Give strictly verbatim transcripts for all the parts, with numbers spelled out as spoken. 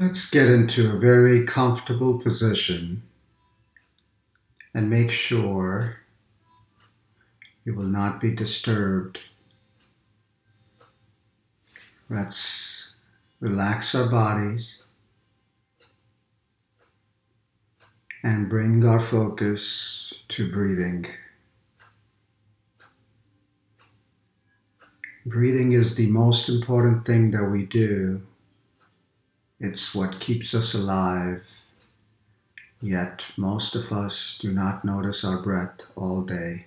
Let's get into a very comfortable position and make sure you will not be disturbed. Let's relax our bodies and bring our focus to breathing. Breathing is the most important thing that we do. It's what keeps us alive. Yet most of us do not notice our breath all day.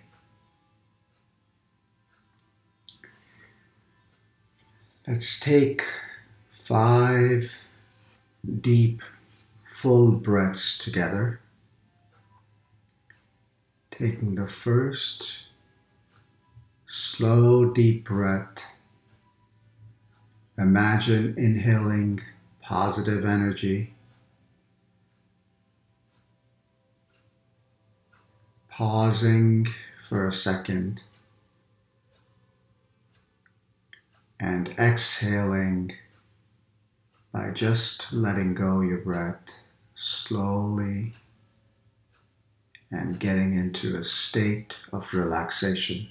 Let's take five deep, full breaths together. Taking the first slow, deep breath. Imagine inhaling positive energy. Pausing for a second. And exhaling by just letting go your breath slowly and getting into a state of relaxation.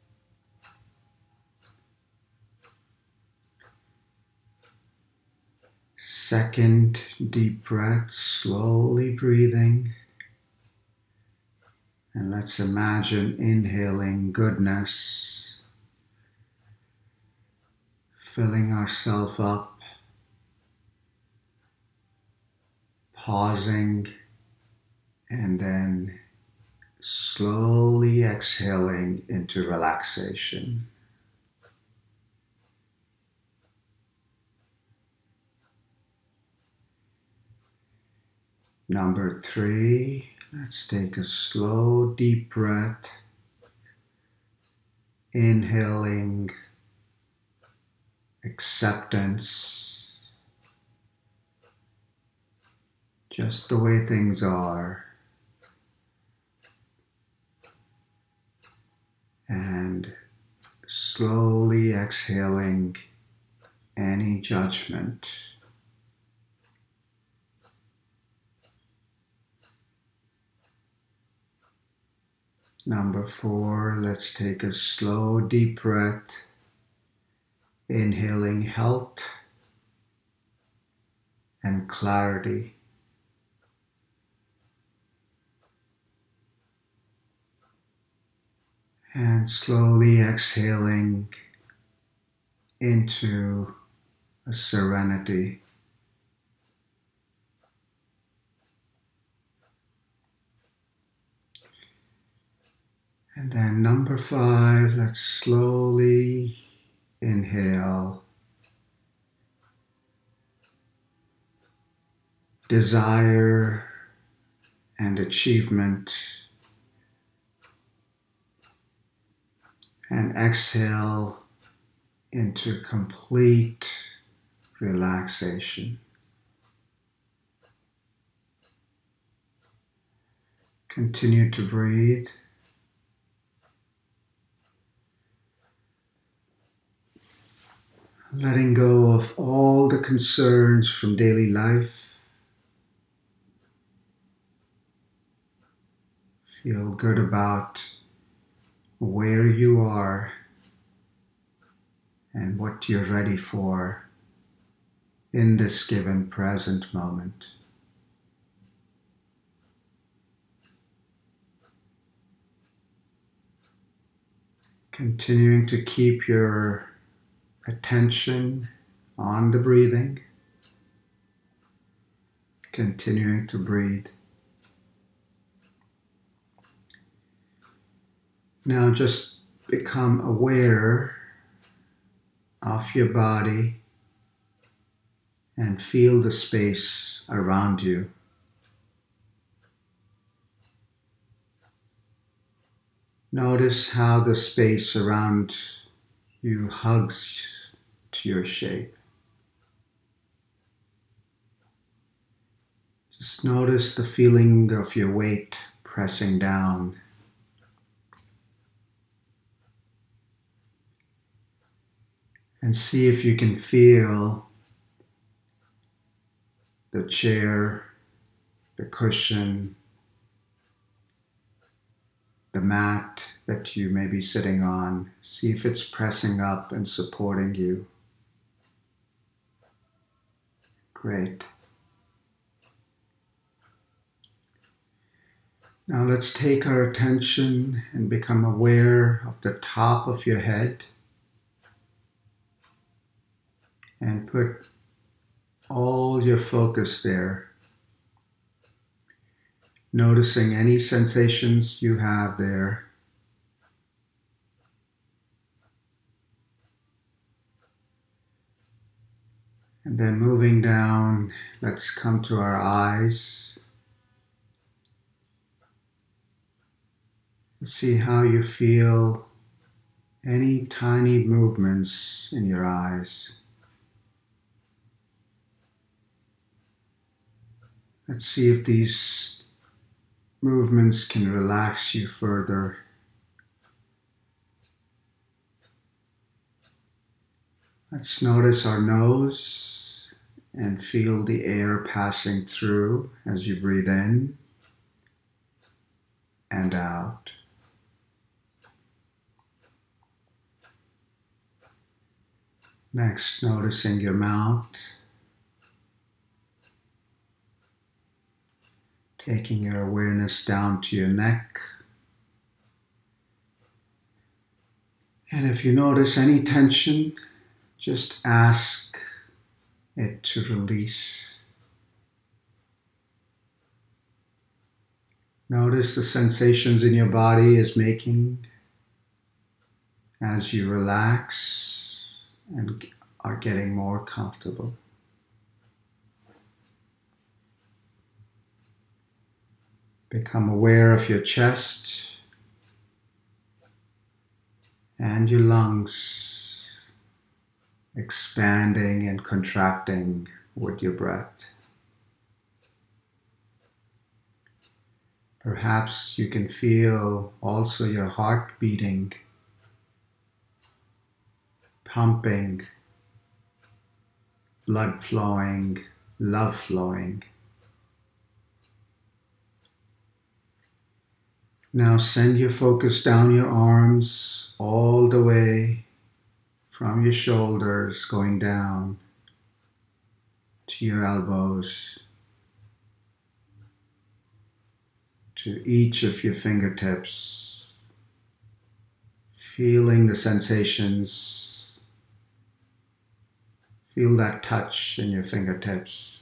Second deep breath, slowly breathing. And let's imagine inhaling goodness, filling ourselves up, pausing, and then slowly exhaling into relaxation. Number three, let's take a slow, deep breath, inhaling acceptance, just the way things are, and slowly exhaling any judgment. Number four, let's take a slow, deep breath, inhaling health and clarity. And slowly exhaling into a serenity. And then number five, let's slowly inhale desire and achievement, and exhale into complete relaxation. Continue to breathe. Letting go of all the concerns from daily life. Feel good about where you are and what you're ready for in this given present moment. Continuing to keep your attention on the breathing. Continuing to breathe. Now just become aware of your body and feel the space around you. Notice how the space around you hugs to your shape. Just notice the feeling of your weight pressing down. And see if you can feel the chair, the cushion, the mat that you may be sitting on. See if it's pressing up and supporting you. Great. Now let's take our attention and become aware of the top of your head and put all your focus there, noticing any sensations you have there. And then moving down, let's come to our eyes. See how you feel any tiny movements in your eyes. Let's see if these movements can relax you further. Let's notice our nose and feel the air passing through as you breathe in and out. Next, noticing your mouth, taking your awareness down to your neck. And if you notice any tension, just ask it to release. Notice the sensations in your body is making as you relax and are getting more comfortable. Become aware of your chest and your lungs expanding and contracting with your breath. Perhaps you can feel also your heart beating, pumping, blood flowing, love flowing. Now send your focus down your arms all the way from your shoulders going down to your elbows, to each of your fingertips, feeling the sensations. Feel that touch in your fingertips.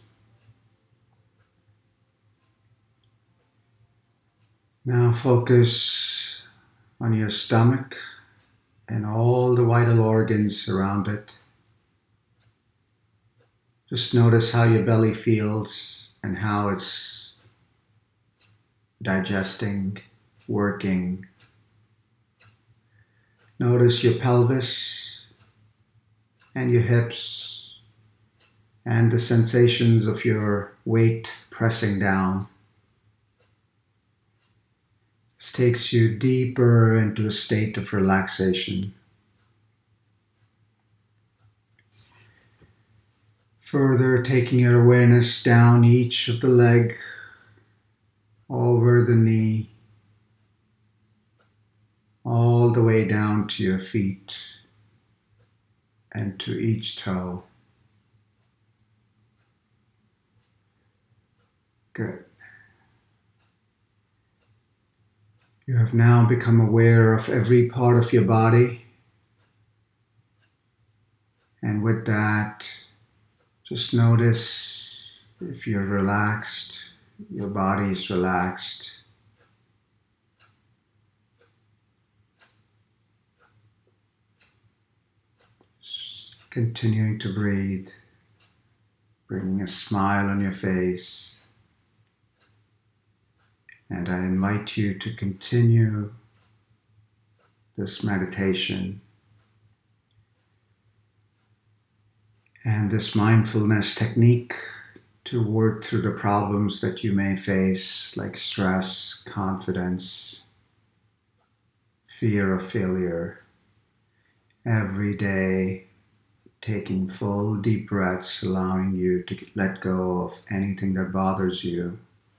Now focus on your stomach and all the vital organs around it. Just notice how your belly feels and how it's digesting, working. Notice your pelvis and your hips and the sensations of your weight pressing down. This takes you deeper into a state of relaxation. Further taking your awareness down each of the leg, over the knee, all the way down to your feet and to each toe. Good. You have now become aware of every part of your body. And with that, just notice if you're relaxed, your body is relaxed. Continuing to breathe, bringing a smile on your face. And I invite you to continue this meditation and this mindfulness technique to work through the problems that you may face, like stress, confidence, fear of failure, every day taking full deep breaths, allowing you to let go of anything that bothers you.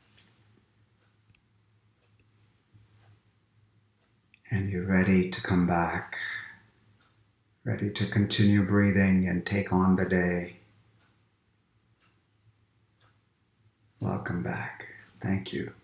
And you're ready to come back, ready to continue breathing and take on the day. Welcome back. Thank you.